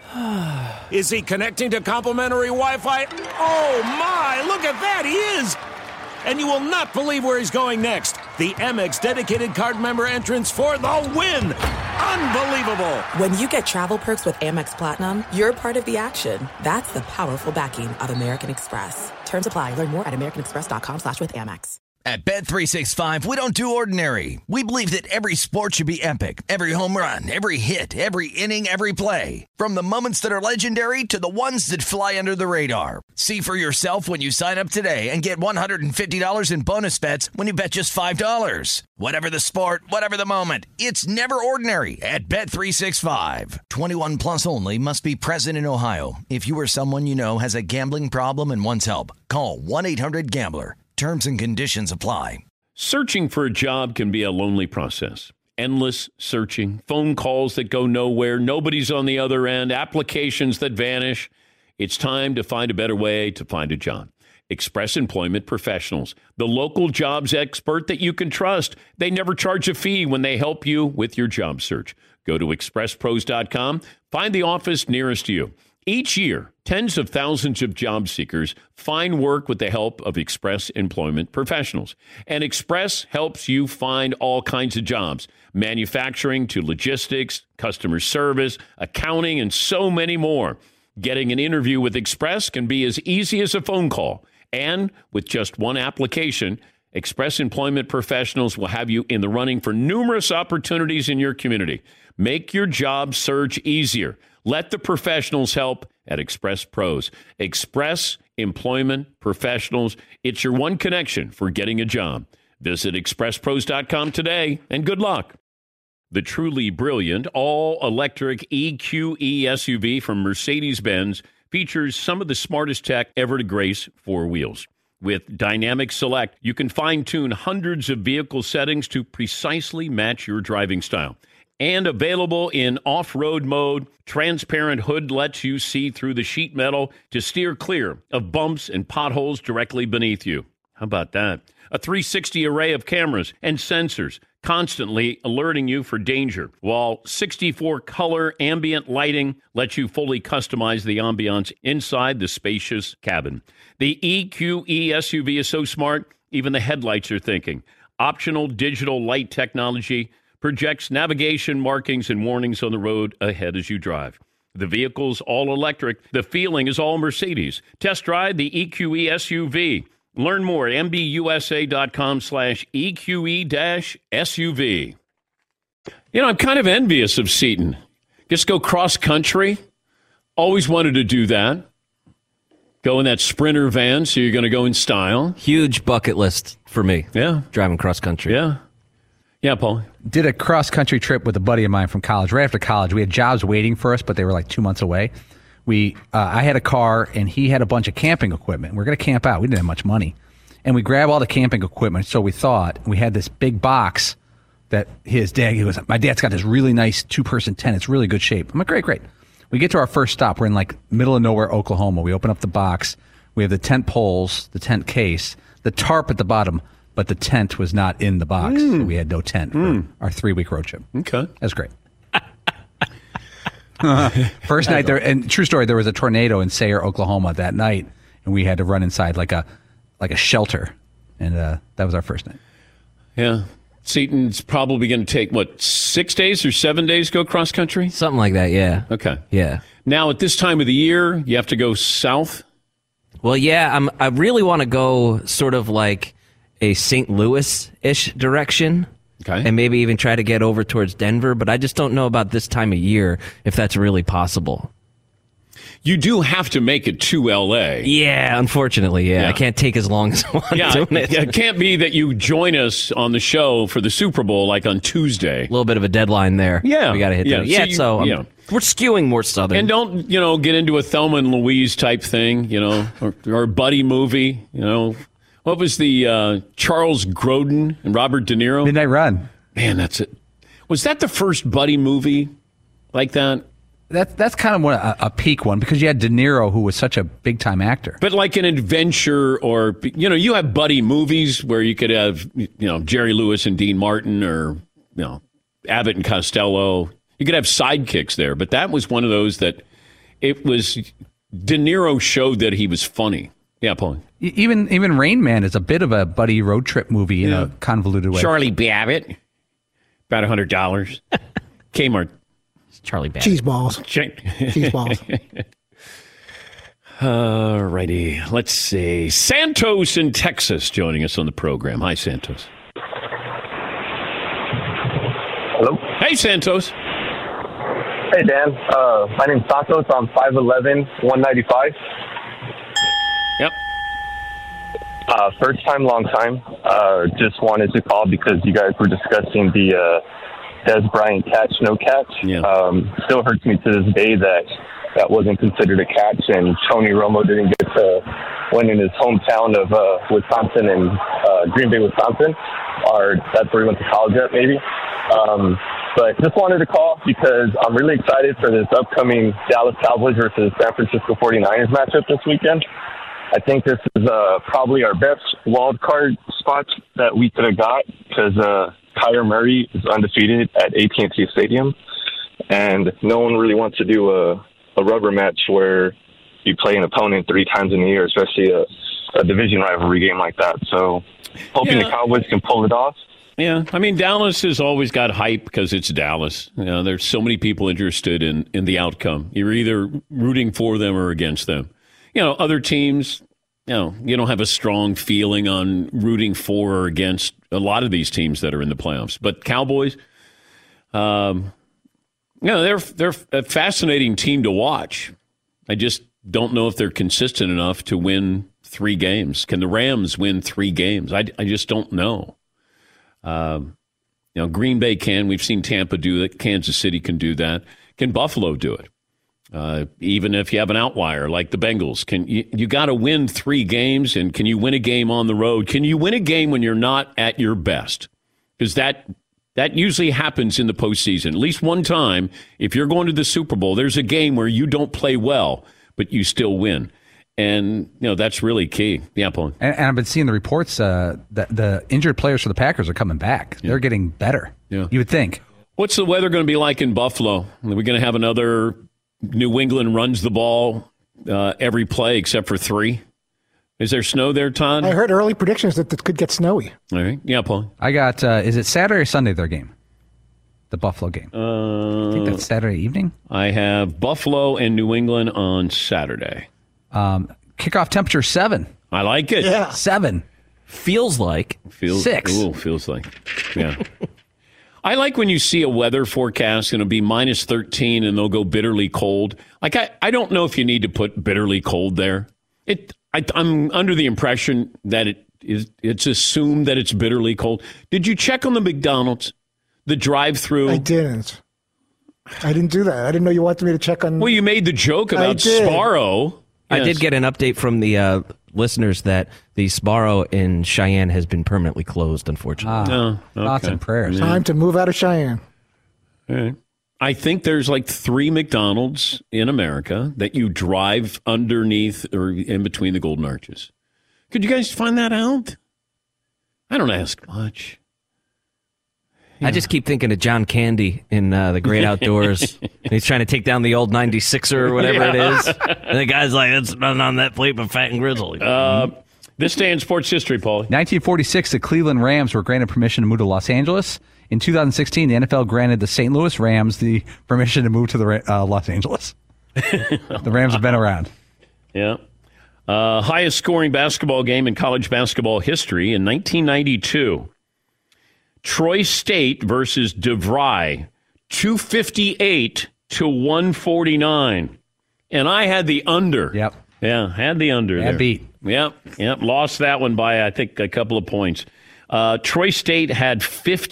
Is he connecting to complimentary Wi-Fi? Oh, my. Look at that. He is. And you will not believe where he's going next. The Amex dedicated card member entrance for the win. Unbelievable. When you get travel perks with Amex Platinum, you're part of the action. That's the powerful backing of American Express. Terms apply. Learn more at americanexpress.com/withAmex. At Bet365, we don't do ordinary. We believe that every sport should be epic. Every home run, every hit, every inning, every play. From the moments that are legendary to the ones that fly under the radar. See for yourself when you sign up today and get $150 in bonus bets when you bet just $5. Whatever the sport, whatever the moment, it's never ordinary at Bet365. 21 plus only. Must be present in Ohio. If you or someone you know has a gambling problem and wants help, call 1-800-GAMBLER. Terms and conditions apply. Searching for a job can be a lonely process. Endless searching, phone calls that go nowhere, nobody's on the other end, applications that vanish. It's time to find a better way to find a job. Express Employment Professionals, the local jobs expert that you can trust. They never charge a fee when they help you with your job search. Go to expresspros.com, find the office nearest you. Each year, tens of thousands of job seekers find work with the help of Express Employment Professionals. And Express helps you find all kinds of jobs, manufacturing to logistics, customer service, accounting, and so many more. Getting an interview with Express can be as easy as a phone call. And with just one application, Express Employment Professionals will have you in the running for numerous opportunities in your community. Make your job search easier. Let the professionals help at Express Pros. Express Employment Professionals. It's your one connection for getting a job. Visit expresspros.com today, and good luck. The truly brilliant all-electric EQE SUV from Mercedes-Benz features some of the smartest tech ever to grace four wheels. With Dynamic Select, you can fine-tune hundreds of vehicle settings to precisely match your driving style. And available in off-road mode, transparent hood lets you see through the sheet metal to steer clear of bumps and potholes directly beneath you. How about that? A 360 array of cameras and sensors constantly alerting you for danger, while 64-color ambient lighting lets you fully customize the ambiance inside the spacious cabin. The EQE SUV is so smart, even the headlights are thinking. Optional digital light technology projects navigation markings and warnings on the road ahead as you drive. The vehicle's all electric. The feeling is all Mercedes. Test drive the EQE SUV. Learn more at MBUSA.com/EQE-SUV. You know, I'm kind of envious of Seton. Just go cross country. Always wanted to do that. Go in that Sprinter van, so you're going to go in style. Huge bucket list for me. Yeah. Driving cross country. Yeah. Yeah, Paul. Did a cross-country trip with a buddy of mine from college. Right after college, we had jobs waiting for us, but they were like 2 months away. I had a car, and he had a bunch of camping equipment. We're going to camp out. We didn't have much money. And we grabbed all the camping equipment, so we thought. We had this big box that his dad, my dad's got this really nice two-person tent. It's really good shape. I'm like, great. We get to our first stop. We're in like middle of nowhere, Oklahoma. We open up the box. We have the tent poles, the tent case, the tarp at the bottom, but the tent was not in the box. So we had no tent for our 3-week road trip. Okay. That's great. First night there, and true story, there was a tornado in Sayre, Oklahoma that night, and we had to run inside like a shelter, and that was our first night. Yeah. Seton's probably going to take, 6 days or 7 days to go cross country? Something like that, yeah. Okay. Yeah. Now, at this time of the year, you have to go south? Well, yeah, I really want to go sort of like a St. Louis-ish direction. Okay. And maybe even try to get over towards Denver, but I just don't know about this time of year if that's really possible. You do have to make it to L.A. Yeah, unfortunately, yeah. I can't take as long as I want doing it. It can't be that you join us on the show for the Super Bowl like on Tuesday. A little bit of a dedeadline there. Yeah. We got to hit that. Yeah, we're skewing more southern. And don't, get into a Thelma and Louise type thing, or a buddy movie, What was the Charles Grodin and Robert De Niro? Midnight Run. Man, that's it. Was that the first buddy movie like that? That's kind of a peak one because you had De Niro, who was such a big time actor. But like an adventure, or you have buddy movies where you could have Jerry Lewis and Dean Martin, or Abbott and Costello. You could have sidekicks there, but that was one of those that it was. De Niro showed that he was funny. Yeah, Paul. Even Rain Man is a bit of a buddy road trip movie in a convoluted way. Charlie Babbitt, about $100. Kmart. Charlie Babbitt. Cheese balls. Cheese balls. All righty. Let's see. Santos in Texas joining us on the program. Hi, Santos. Hello. Hey, Santos. Hey, Dan. My name's Santos. I'm 5'11", 195. Yep. First time, long time. Just wanted to call because you guys were discussing the Des Bryant catch, no catch. Yeah. Still hurts me to this day that wasn't considered a catch, and Tony Romo didn't get to win in his hometown of Wisconsin and Green Bay, Wisconsin. Or that's where he went to college at, maybe. But just wanted to call because I'm really excited for this upcoming Dallas Cowboys versus San Francisco 49ers matchup this weekend. I think this is probably our best wild card spot that we could have got because Kyler Murray is undefeated at AT&T Stadium, and no one really wants to do a rubber match where you play an opponent 3 times in a year, especially a division rivalry game like that. So hoping the Cowboys can pull it off. Yeah, I mean, Dallas has always got hype because it's Dallas. There's so many people interested in the outcome. You're either rooting for them or against them. Other teams, you don't have a strong feeling on rooting for or against a lot of these teams that are in the playoffs. But Cowboys, they're a fascinating team to watch. I just don't know if they're consistent enough to win 3 games. Can the Rams win 3 games? I just don't know. Green Bay can. We've seen Tampa do that. Kansas City can do that. Can Buffalo do it? Even if you have an outlier like the Bengals, you got to win 3 games, and can you win a game on the road? Can you win a game when you're not at your best? Because that usually happens in the postseason. At least one time, if you're going to the Super Bowl, there's a game where you don't play well, but you still win. And, that's really key. Yeah, Paul. And I've been seeing the reports that the injured players for the Packers are coming back. Yeah. They're getting better. Yeah. You would think. What's the weather going to be like in Buffalo? Are we going to have another New England runs the ball every play except for 3? Is there snow there, Todd? I heard early predictions that it could get snowy. All right. Yeah, Paul. I got, is it Saturday or Sunday, their game? The Buffalo game. I think that's Saturday evening. I have Buffalo and New England on Saturday. Kickoff temperature 7. I like it. Yeah. 7. Feels like 6. Ooh, feels like. Yeah. I like when you see a weather forecast and it'll be minus 13 and they'll go bitterly cold. Like, I don't know if you need to put bitterly cold there. I'm under the impression that it's assumed that it's bitterly cold. Did you check on the McDonald's, the drive-through? I didn't do that. I didn't know you wanted me to check on. Well, you made the joke about Sparrow. Yes. I did get an update from the listeners that the Sparrow in Cheyenne has been permanently closed, unfortunately. Thoughts and prayers. Time to move out of Cheyenne. All right. I think there's like 3 McDonald's in America that you drive underneath or in between the Golden Arches. Could you guys find that out? I don't ask much. I just keep thinking of John Candy in The Great Outdoors. He's trying to take down the old 96er or whatever it is. And the guy's like, it's not on that plate, but fat and grizzly. This day in sports history, Paulie. 1946, the Cleveland Rams were granted permission to move to Los Angeles. In 2016, the NFL granted the St. Louis Rams the permission to move to the Los Angeles. The Rams have been around. Yeah. Highest scoring basketball game in college basketball history in 1992. Troy State versus DeVry, 258-149. And I had the under. Yep. Yeah, had the under there. Beat. Yep. Lost that one by, I think, a couple of points. Troy State had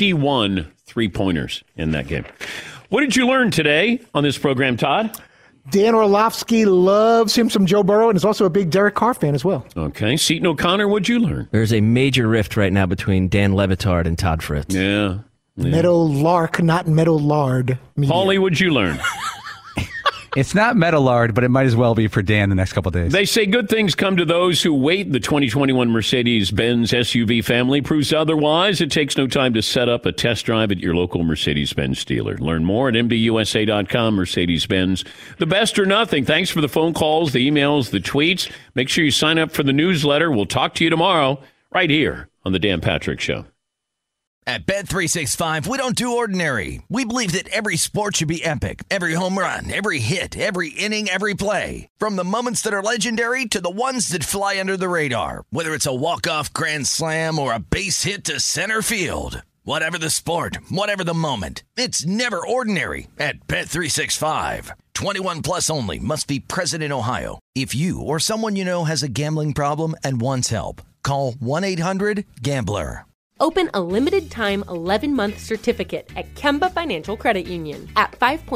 51 three-pointers in that game. What did you learn today on this program, Todd? Dan Orlovsky loves him some Joe Burrow and is also a big Derek Carr fan as well. Okay. Seton O'Connor, what'd you learn? There's a major rift right now between Dan Le Batard and Todd Fritz. Yeah. Meadow Lark, not Meadow Lard. Paulie, what'd you learn? It's not Meadowlard, but it might as well be for Dan the next couple of days. They say good things come to those who wait. The 2021 Mercedes-Benz SUV family proves otherwise. It takes no time to set up a test drive at your local Mercedes-Benz dealer. Learn more at MBUSA.com. Mercedes-Benz, the best or nothing. Thanks for the phone calls, the emails, the tweets. Make sure you sign up for the newsletter. We'll talk to you tomorrow right here on The Dan Patrick Show. At Bet365, we don't do ordinary. We believe that every sport should be epic. Every home run, every hit, every inning, every play. From the moments that are legendary to the ones that fly under the radar. Whether it's a walk-off grand slam or a base hit to center field. Whatever the sport, whatever the moment. It's never ordinary at Bet365. 21 plus only. Must be present in Ohio. If you or someone you know has a gambling problem and wants help, call 1-800-GAMBLER. Open a limited-time 11-month certificate at Kemba Financial Credit Union. At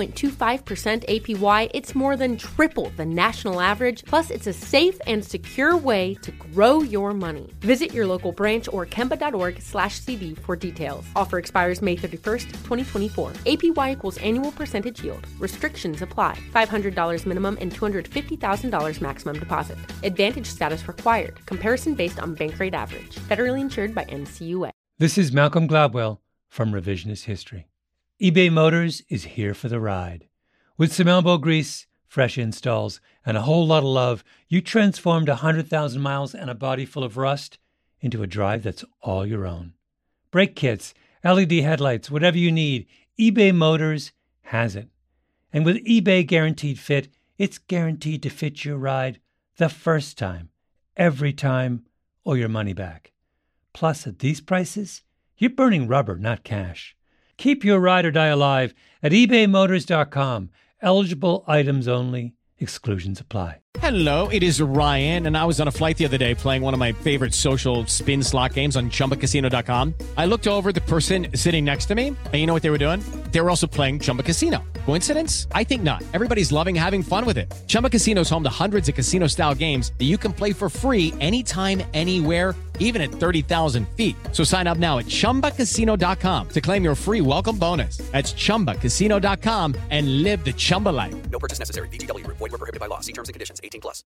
5.25% APY, it's more than triple the national average, plus it's a safe and secure way to grow your money. Visit your local branch or kemba.org/CD for details. Offer expires May 31st, 2024. APY equals annual percentage yield. Restrictions apply. $500 minimum and $250,000 maximum deposit. Advantage status required. Comparison based on bank rate average. Federally insured by NCUA. This is Malcolm Gladwell from Revisionist History. eBay Motors is here for the ride. With some elbow grease, fresh installs, and a whole lot of love, you transformed 100,000 miles and a body full of rust into a drive that's all your own. Brake kits, LED headlights, whatever you need, eBay Motors has it. And with eBay Guaranteed Fit, it's guaranteed to fit your ride the first time, every time, or your money back. Plus, at these prices, you're burning rubber, not cash. Keep your ride or die alive at ebaymotors.com. Eligible items only. Exclusions apply. Hello, it is Ryan, and I was on a flight the other day playing one of my favorite social spin slot games on ChumbaCasino.com. I looked over at the person sitting next to me, and you know what they were doing? They were also playing Chumba Casino. Coincidence? I think not. Everybody's loving having fun with it. Chumba Casino is home to hundreds of casino-style games that you can play for free anytime, anywhere, even at 30,000 feet. So sign up now at ChumbaCasino.com to claim your free welcome bonus. That's ChumbaCasino.com and live the Chumba life. No purchase necessary. VGW. Void where prohibited by law. See terms and conditions. 18 plus.